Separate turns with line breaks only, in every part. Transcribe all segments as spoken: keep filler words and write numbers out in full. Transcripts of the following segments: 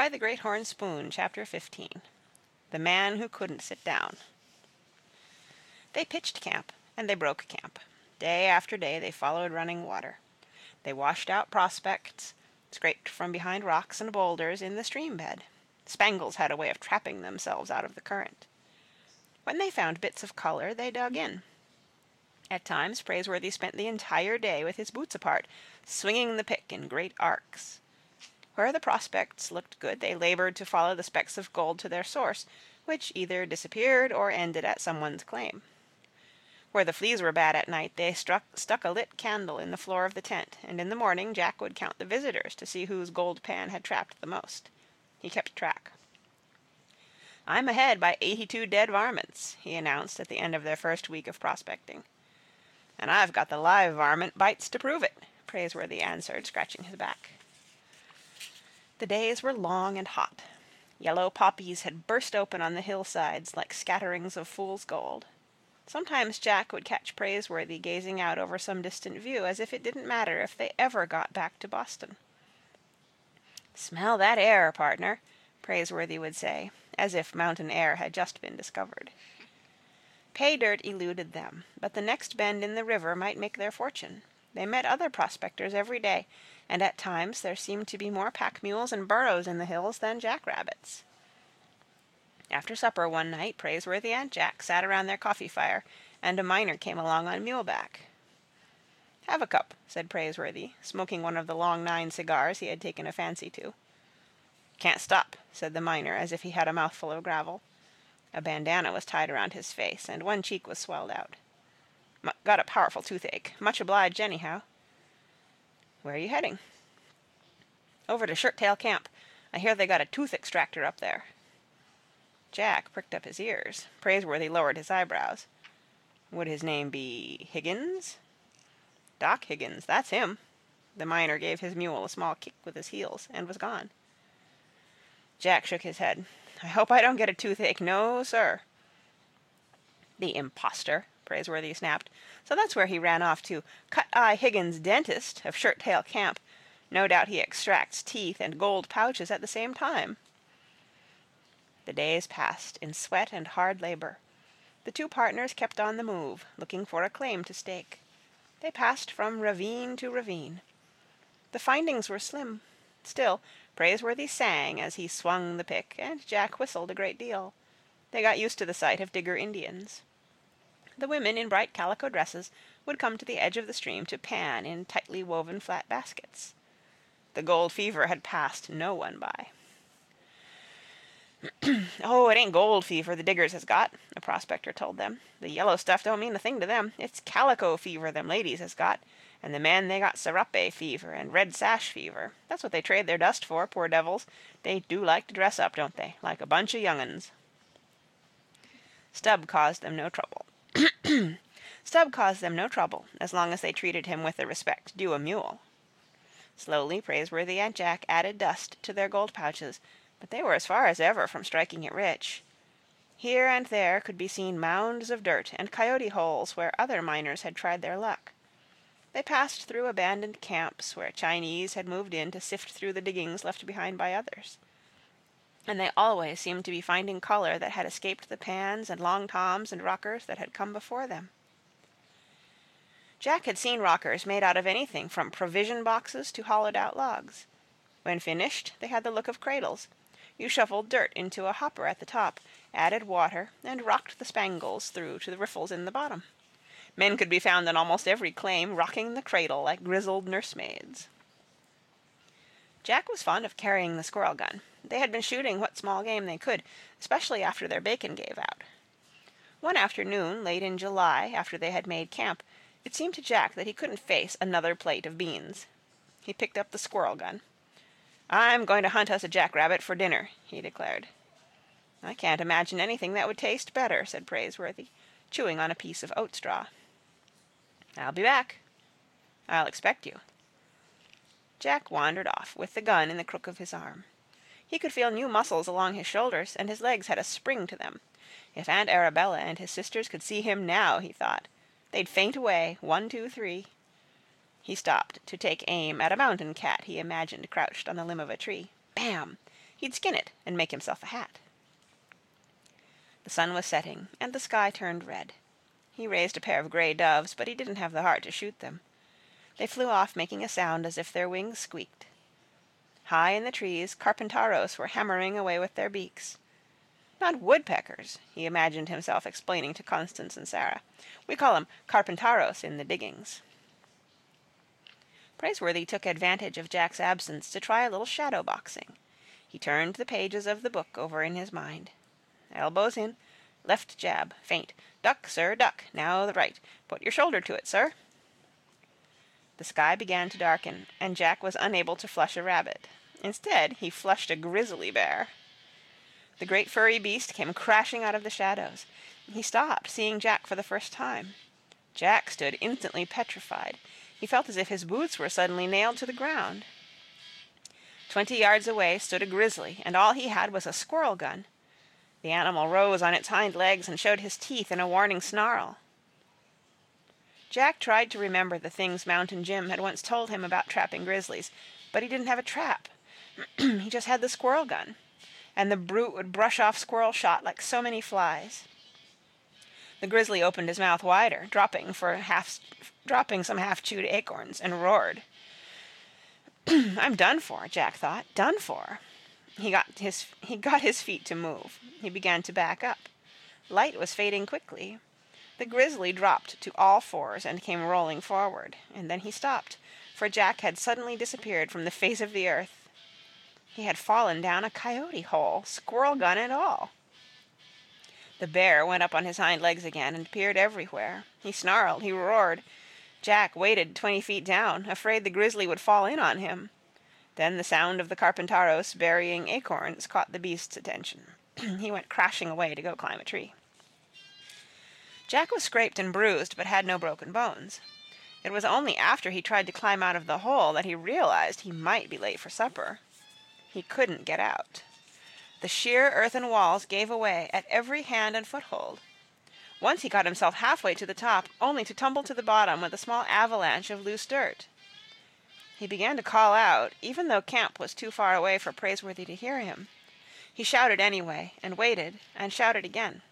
by the Great Horn Spoon, Chapter fifteen. The Man Who Couldn't Sit Down. They pitched camp, and they broke camp. Day after day they followed running water. They washed out prospects, scraped from behind rocks and boulders in the stream bed. Spangles had a way of trapping themselves out of the current. When they found bits of color, they dug in. At times Praiseworthy spent the entire day with his boots apart, swinging the pick in great arcs. Where the prospects looked good, they labored to follow the specks of gold to their source, which either disappeared or ended at someone's claim. Where the fleas were bad at night, they struck, stuck a lit candle in the floor of the tent, and in the morning Jack would count the visitors to see whose gold pan had trapped the most. He kept track. "I'm ahead by eighty-two dead varmints," he announced at the end of their first week of prospecting. "And I've got the live varmint bites to prove it," Praiseworthy answered, scratching his back. The days were long and hot. Yellow poppies had burst open on the hillsides like scatterings of fool's gold. Sometimes Jack would catch Praiseworthy gazing out over some distant view, as if it didn't matter if they ever got back to Boston. "Smell that air, partner," Praiseworthy would say, as if mountain air had just been discovered. Pay dirt eluded them, but the next bend in the river might make their fortune. They met other prospectors every day, and at times there seemed to be more pack mules and burros in the hills than jackrabbits. After supper one night, Praiseworthy and Jack sat around their coffee fire, and a miner came along on muleback. "Have a cup," said Praiseworthy, smoking one of the long nine cigars he had taken a fancy to. "Can't stop," said the miner, as if he had a mouthful of gravel. A bandana was tied around his face, and one cheek was swelled out. M- got a powerful toothache. Much obliged, anyhow." "Where are you heading?" "Over to Shirttail Camp. I hear they got a tooth extractor up there." Jack pricked up his ears. Praiseworthy lowered his eyebrows. "Would his name be Higgins?" "Doc Higgins, that's him." The miner gave his mule a small kick with his heels, and was gone. Jack shook his head. "I hope I don't get a toothache. No, sir." "The impostor," Praiseworthy snapped. "So that's where he ran off to. Cut-Eye Higgins, dentist, of Shirttail Camp. No doubt he extracts teeth and gold pouches at the same time." The days passed in sweat and hard labor. The two partners kept on the move, looking for a claim to stake. They passed from ravine to ravine. The findings were slim. Still, Praiseworthy sang as he swung the pick, and Jack whistled a great deal. They got used to the sight of Digger Indians. The women in bright calico dresses would come to the edge of the stream to pan in tightly woven flat baskets. The gold fever had passed no one by. "Oh, it ain't gold fever the diggers has got," a prospector told them. "The yellow stuff don't mean a thing to them. It's calico fever them ladies has got, and the men they got serape fever and red sash fever. That's what they trade their dust for, poor devils. They do like to dress up, don't they, like a bunch of young'uns." Stubb caused them no trouble. Stubb caused them no trouble, as long as they treated him with the respect due a mule. Slowly Praiseworthy and Jack added dust to their gold pouches, but they were as far as ever from striking it rich. Here and there could be seen mounds of dirt and coyote holes where other miners had tried their luck. They passed through abandoned camps where Chinese had moved in to sift through the diggings left behind by others. And they always seemed to be finding color that had escaped the pans and long toms and rockers that had come before them. Jack had seen rockers made out of anything from provision boxes to hollowed-out logs. When finished, they had the look of cradles. You shuffled dirt into a hopper at the top, added water, and rocked the spangles through to the riffles in the bottom. Men could be found on almost every claim, rocking the cradle like grizzled nursemaids. Jack was fond of carrying the squirrel gun. They had been shooting what small game they could, especially after their bacon gave out. One afternoon, late in July, after they had made camp, it seemed to Jack that he couldn't face another plate of beans. He picked up the squirrel gun. "I'm going to hunt us a jackrabbit for dinner," he declared. "I can't imagine anything that would taste better," said Praiseworthy, chewing on a piece of oat straw. "I'll be back." "I'll expect you." Jack wandered off, with the gun in the crook of his arm. He could feel new muscles along his shoulders, and his legs had a spring to them. If Aunt Arabella and his sisters could see him now, he thought, they'd faint away, one, two, three. He stopped to take aim at a mountain cat he imagined crouched on the limb of a tree. Bam! He'd skin it and make himself a hat. The sun was setting, and the sky turned red. He raised a pair of gray doves, but he didn't have the heart to shoot them. They flew off, making a sound as if their wings squeaked. High in the trees, carpentaros were hammering away with their beaks. Not woodpeckers, he imagined himself explaining to Constance and Sarah. We call 'em carpentaros in the diggings. Praiseworthy took advantage of Jack's absence to try a little shadow boxing. He turned the pages of the book over in his mind. Elbows in, left jab, feint. Duck, sir, duck. Now the right. Put your shoulder to it, sir. The sky began to darken, and Jack was unable to flush a rabbit. Instead, he flushed a grizzly bear. The great furry beast came crashing out of the shadows. He stopped, seeing Jack for the first time. Jack stood instantly petrified. He felt as if his boots were suddenly nailed to the ground. Twenty yards away stood a grizzly, and all he had was a squirrel gun. The animal rose on its hind legs and showed his teeth in a warning snarl. Jack tried to remember the things Mountain Jim had once told him about trapping grizzlies, but he didn't have a trap. He just had the squirrel gun, and the brute would brush off squirrel shot like so many flies. The grizzly opened his mouth wider, dropping for half, dropping some half-chewed acorns, and roared. I'm done for, Jack thought. Done for. He got his he got his feet to move. He began to back up. Light was fading quickly. The grizzly dropped to all fours and came rolling forward, and then he stopped, for Jack had suddenly disappeared from the face of the earth. He had fallen down a coyote hole, squirrel gun and all. The bear went up on his hind legs again and peered everywhere. He snarled, he roared. Jack waited twenty feet down, afraid the grizzly would fall in on him. Then the sound of the carpentaros burying acorns caught the beast's attention. He went crashing away to go climb a tree. Jack was scraped and bruised, but had no broken bones. It was only after he tried to climb out of the hole that he realized he might be late for supper. He couldn't get out. The sheer earthen walls gave away at every hand and foothold. Once he got himself halfway to the top, only to tumble to the bottom with a small avalanche of loose dirt. He began to call out, even though camp was too far away for Praiseworthy to hear him. He shouted anyway, and waited, and shouted again.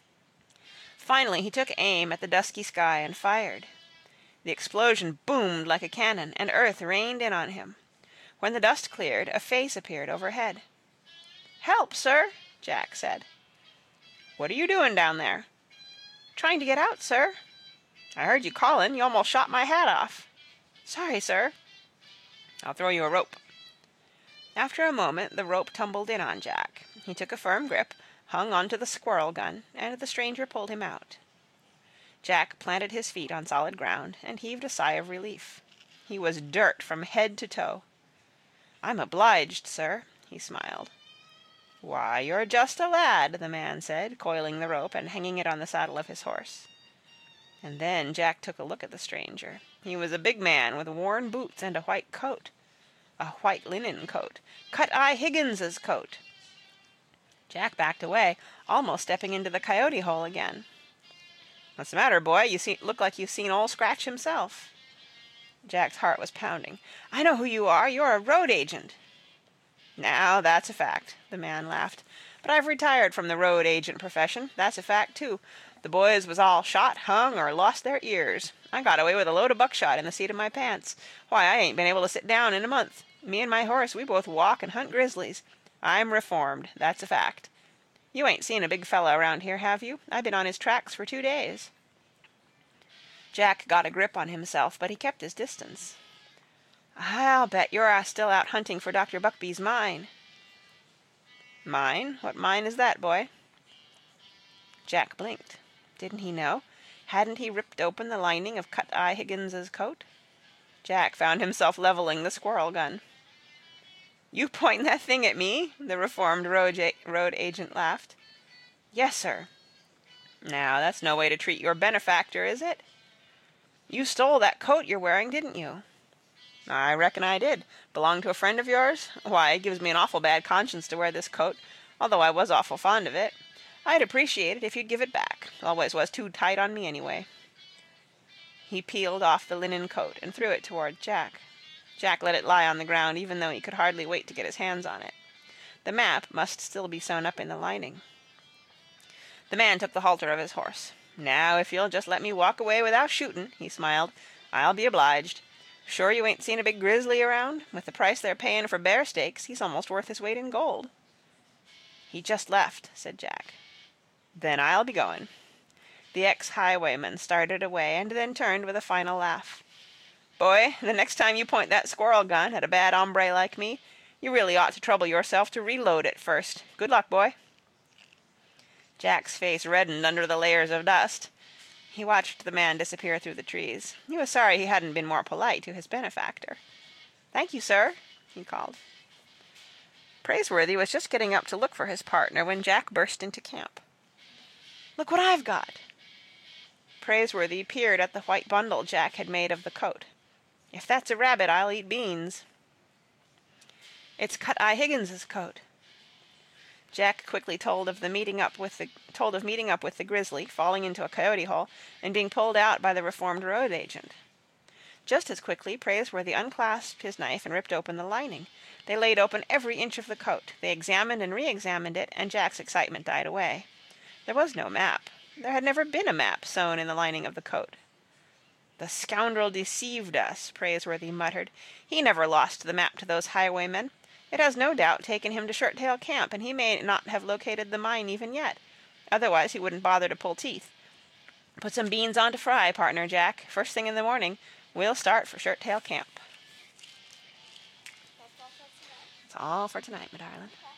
Finally he took aim at the dusky sky and fired. The explosion boomed like a cannon, and earth rained in on him. When the dust cleared, a face appeared overhead. "Help, sir," Jack said. "What are you doing down there?" "Trying to get out, sir." "I heard you calling. You almost shot my hat off." "Sorry, sir." "I'll throw you a rope." After a moment the rope tumbled in on Jack. He took a firm grip, hung onto the squirrel gun, and the stranger pulled him out. Jack planted his feet on solid ground and heaved a sigh of relief. He was dirt from head to toe. "I'm obliged, sir," he smiled. "Why, you're just a lad," the man said, coiling the rope and hanging it on the saddle of his horse. And then Jack took a look at the stranger. He was a big man with worn boots and a white coat. A white linen coat. Cut-Eye Higgins's coat. Jack backed away, almost stepping into the coyote hole again. "What's the matter, boy? You see, look like you've seen Old Scratch himself." Jack's heart was pounding. "I know who you are. You're a road agent." "Now, that's a fact," the man laughed. "But I've retired from the road agent profession. That's a fact, too. The boys was all shot, hung, or lost their ears. I got away with a load of buckshot in the seat of my pants. Why, I ain't been able to sit down in a month. Me and my horse, we both walk and hunt grizzlies. I'm reformed, that's a fact. You ain't seen a big fella around here, have you? I've been on his tracks for two days." Jack got a grip on himself, but he kept his distance. "I'll bet you're uh, still out hunting for Doctor Buckbee's mine." "Mine? What mine is that, boy?" Jack blinked. Didn't he know? Hadn't he ripped open the lining of Cut-Eye Higgins's coat? Jack found himself leveling the squirrel gun. "You pointing that thing at me?" the reformed road, a- road agent laughed. "Yes, sir." "Now, that's no way to treat your benefactor, is it?" "You stole that coat you're wearing, didn't you?" "I reckon I did. Belonged to a friend of yours? Why, it gives me an awful bad conscience to wear this coat, although I was awful fond of it. I'd appreciate it if you'd give it back. Always was too tight on me anyway." He peeled off the linen coat and threw it toward Jack. Jack let it lie on the ground, even though he could hardly wait to get his hands on it. The map must still be sewn up in the lining. The man took the halter of his horse. "Now, if you'll just let me walk away without shootin'," he smiled, "I'll be obliged. Sure you ain't seen a big grizzly around? With the price they're payin' for bear steaks, he's almost worth his weight in gold." "He just left," said Jack. "Then I'll be goin'." The ex-highwayman started away and then turned with a final laugh. "Boy, the next time you point that squirrel gun at a bad hombre like me, you really ought to trouble yourself to reload it first. Good luck, boy." Jack's face reddened under the layers of dust. He watched the man disappear through the trees. He was sorry he hadn't been more polite to his benefactor. "Thank you, sir," he called. Praiseworthy was just getting up to look for his partner when Jack burst into camp. "Look what I've got." Praiseworthy peered at the white bundle Jack had made of the coat. "If that's a rabbit, I'll eat beans." "It's Cut-Eye Higgins's coat." Jack quickly told of the meeting up with the told of meeting up with the grizzly, falling into a coyote hole, and being pulled out by the reformed road agent. Just as quickly Praiseworthy unclasped his knife and ripped open the lining. They laid open every inch of the coat. They examined and re-examined it, and Jack's excitement died away. There was no map. There had never been a map sewn in the lining of the coat. "The scoundrel deceived us," Praiseworthy muttered. "He never lost the map to those highwaymen. It has no doubt taken him to Shirttail Camp, and he may not have located the mine even yet. Otherwise he wouldn't bother to pull teeth. Put some beans on to fry, partner Jack. First thing in the morning, we'll start for Shirttail Camp." That's all for tonight, my darling.